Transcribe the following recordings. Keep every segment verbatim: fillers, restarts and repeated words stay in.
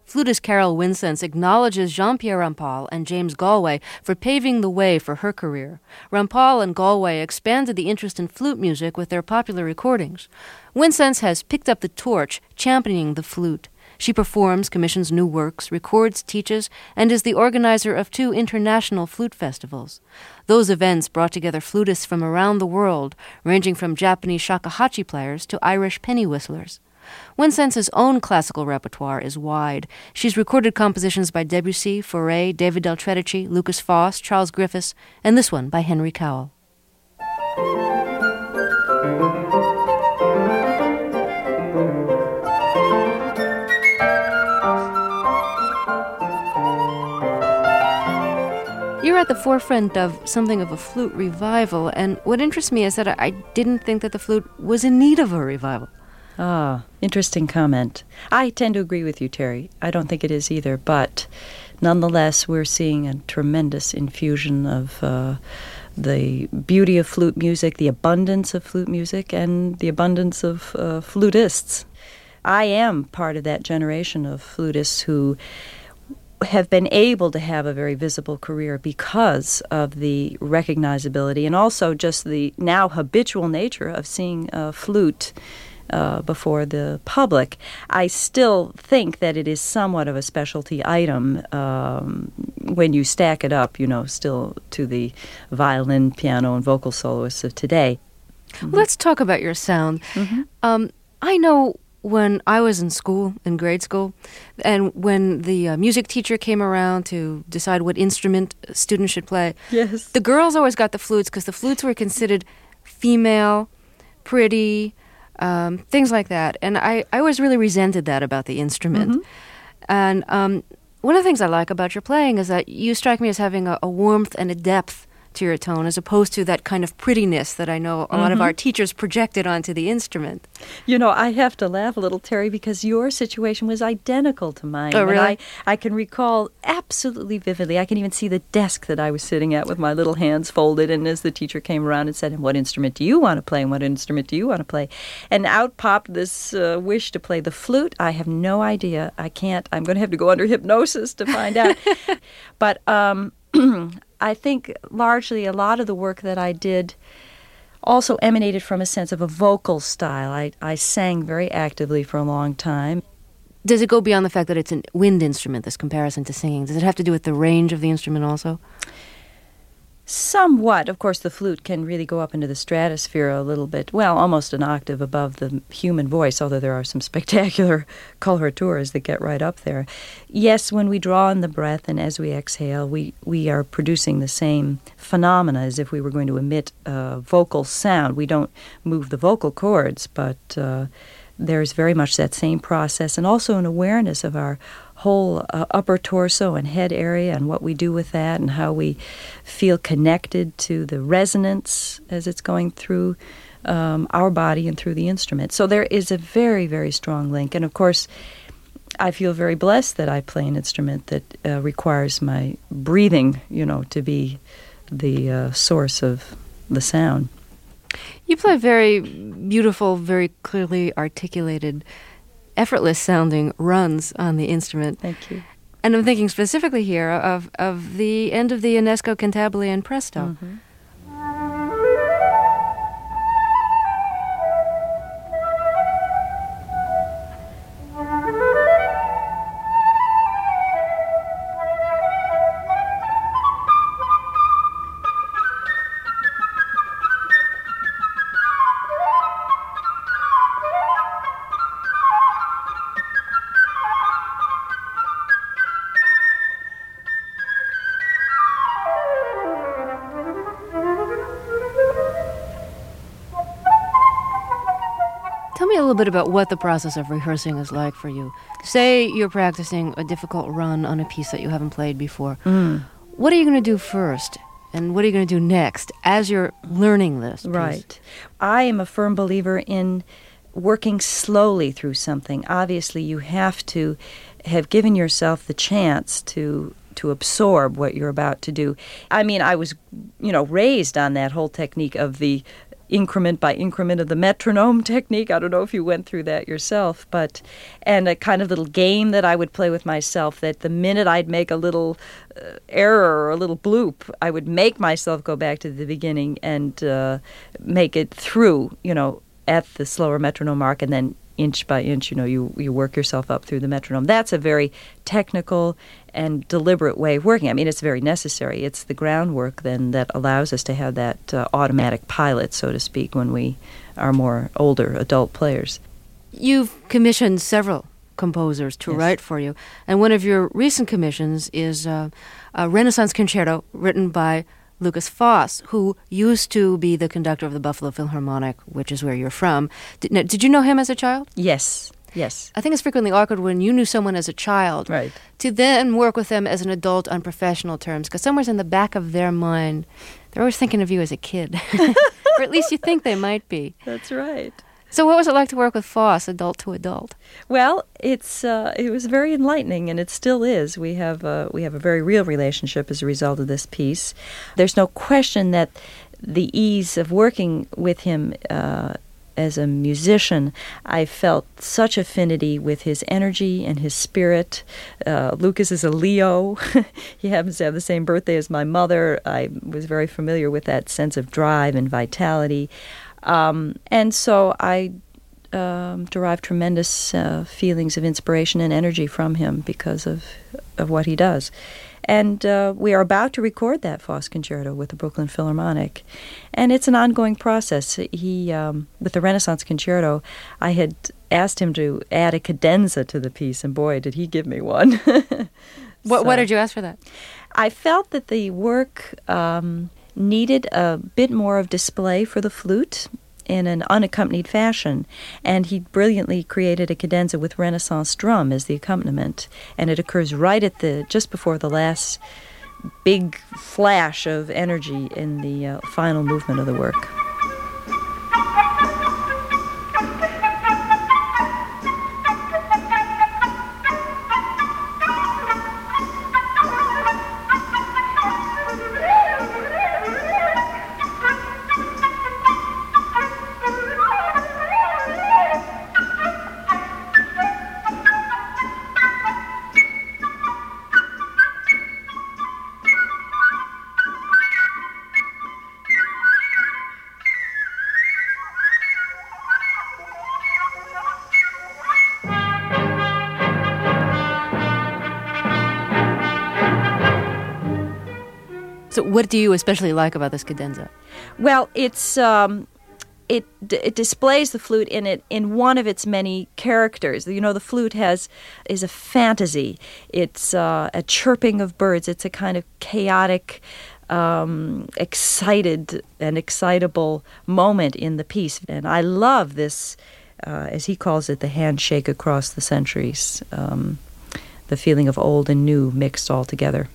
Flutist Carol Wincenz acknowledges Jean-Pierre Rampal and James Galway for paving the way for her career. Rampal and Galway expanded the interest in flute music with their popular recordings. Wincenz has picked up the torch, championing the flute. She performs, commissions new works, records, teaches, and is the organizer of two international flute festivals. Those events brought together flutists from around the world, ranging from Japanese shakuhachi players to Irish penny whistlers. Wincenz's own classical repertoire is wide. She's recorded compositions by Debussy, Fauré, David Del Tredici, Lucas Foss, Charles Griffiths, and this one by Henry Cowell. You're at the forefront of something of a flute revival, and what interests me is that I didn't think that the flute was in need of a revival. Ah, interesting comment. I tend to agree with you, Terry. I don't think it is either, but nonetheless, we're seeing a tremendous infusion of uh, the beauty of flute music, the abundance of flute music, and the abundance of uh, flutists. I am part of that generation of flutists who have been able to have a very visible career because of the recognizability and also just the now habitual nature of seeing a flute Uh, before the public. I still think that it is somewhat of a specialty item um, when you stack it up, you know, still to the violin, piano, and vocal soloists of today. Mm-hmm. Let's talk about your sound. Mm-hmm. Um, I know when I was in school, in grade school, and when the uh, music teacher came around to decide what instrument students should play, yes, the girls always got the flutes because the flutes were considered female, pretty, Um, things like that. And I, I always really resented that about the instrument. Mm-hmm. And um, one of the things I like about your playing is that you strike me as having a, a warmth and a depth to your tone as opposed to that kind of prettiness that I know a mm-hmm. lot of our teachers projected onto the instrument. You know, I have to laugh a little, Terry, because your situation was identical to mine. Oh, really? And I, I can recall absolutely vividly. I can even see the desk that I was sitting at with my little hands folded, and as the teacher came around and said, "What instrument do you want to play, and what instrument do you want to play?" And out popped this uh, wish to play the flute. I have no idea. I can't. I'm going to have to go under hypnosis to find out. But um I think largely a lot of the work that I did also emanated from a sense of a vocal style. I, I sang very actively for a long time. Does it go beyond the fact that it's a wind instrument, this comparison to singing? Does it have to do with the range of the instrument also? Somewhat. Of course, the flute can really go up into the stratosphere a little bit, well, almost an octave above the human voice, although there are some spectacular coloratures that get right up there. Yes, when we draw in the breath and as we exhale, we, we are producing the same phenomena as if we were going to emit a vocal sound. We don't move the vocal cords, but uh, there's very much that same process, and also an awareness of our whole uh, upper torso and head area and what we do with that and how we feel connected to the resonance as it's going through um, our body and through the instrument. So there is a very, very strong link. And of course, I feel very blessed that I play an instrument that uh, requires my breathing, you know, to be the uh, source of the sound. You play very beautiful, very clearly articulated, effortless-sounding runs on the instrument. Thank you. And I'm thinking specifically here of, of the end of the Ionesco Cantabile and Presto. Mm-hmm. Tell me a little bit about what the process of rehearsing is like for you. Say you're practicing a difficult run on a piece that you haven't played before. Mm. What are you going to do first? And what are you going to do next as you're learning this piece? Right. I am a firm believer in working slowly through something. Obviously, you have to have given yourself the chance to to absorb what you're about to do. I mean, I was, you know, raised on that whole technique of the increment by increment of the metronome technique. I don't know if you went through that yourself, but and a kind of little game that I would play with myself, that the minute I'd make a little uh, error or a little bloop, I would make myself go back to the beginning and uh, make it through, you know, at the slower metronome mark, and then inch by inch, you know, you, you work yourself up through the metronome. That's a very technical and deliberate way of working. I mean, it's very necessary. It's the groundwork then that allows us to have that uh, automatic pilot, so to speak, when we are more older adult players. You've commissioned several composers to Yes. write for you, and one of your recent commissions is uh, a Renaissance concerto written by Lukas Foss, who used to be the conductor of the Buffalo Philharmonic, which is where you're from. Did, now, did you know him as a child? Yes, yes. I think it's frequently awkward when you knew someone as a child Right. to then work with them as an adult on professional terms, because somewhere's in the back of their mind, they're always thinking of you as a kid. Or at least you think they might be. That's right. So what was it like to work with Foss, adult to adult? Well, it's uh, it was very enlightening, and it still is. We have uh, we have a very real relationship as a result of this piece. There's no question that the ease of working with him uh, as a musician, I felt such affinity with his energy and his spirit. Uh, Lucas is a Leo. He happens to have the same birthday as my mother. I was very familiar with that sense of drive and vitality. Um, and so I um, derived tremendous uh, feelings of inspiration and energy from him because of of what he does. And uh, we are about to record that Foss concerto with the Brooklyn Philharmonic. And it's an ongoing process. He, um, with the Renaissance concerto, I had asked him to add a cadenza to the piece, and boy, did he give me one. What, So what did you ask for that? I felt that the work um, needed a bit more of display for the flute in an unaccompanied fashion, and he brilliantly created a cadenza with Renaissance drum as the accompaniment, and it occurs right at the just before the last big flash of energy in the uh, final movement of the work. So what do you especially like about this cadenza? Well, it's um, it d- it displays the flute in it in one of its many characters. You know, the flute has is a fantasy. It's uh, a chirping of birds. It's a kind of chaotic, um, excited and excitable moment in the piece. And I love this, uh, as he calls it, the handshake across the centuries. Um, the feeling of old and new mixed all together.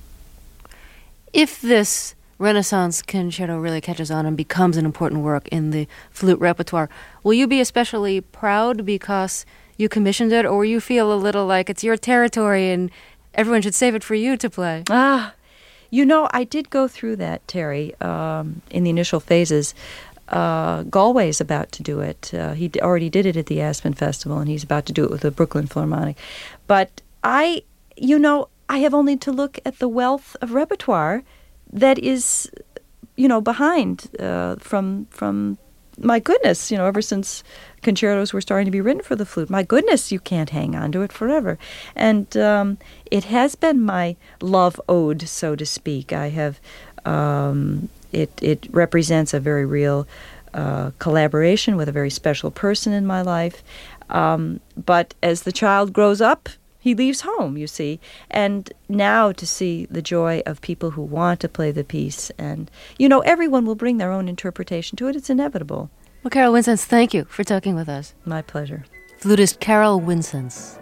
If this Renaissance concerto really catches on and becomes an important work in the flute repertoire, will you be especially proud because you commissioned it, or will you feel a little like it's your territory and everyone should save it for you to play? Ah, you know, I did go through that, Terry, um, in the initial phases. Uh, Galway is about to do it. Uh, he d- already did it at the Aspen Festival, and he's about to do it with the Brooklyn Philharmonic. But I, you know, I have only to look at the wealth of repertoire that is, you know, behind uh, from from my goodness, you know, ever since concertos were starting to be written for the flute. My goodness, you can't hang on to it forever. And um, it has been my love ode, so to speak. I have, um, it, it represents a very real uh, collaboration with a very special person in my life. Um, but as the child grows up, he leaves home, you see. And now to see the joy of people who want to play the piece. And, you know, everyone will bring their own interpretation to it. It's inevitable. Well, Carol Winsence, thank you for talking with us. My pleasure. Flutist Carol Winsence.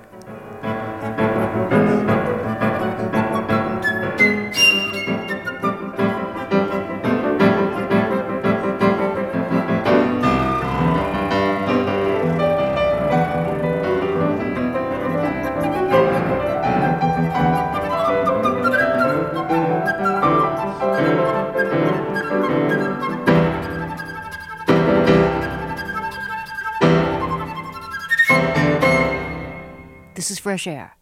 fresh air.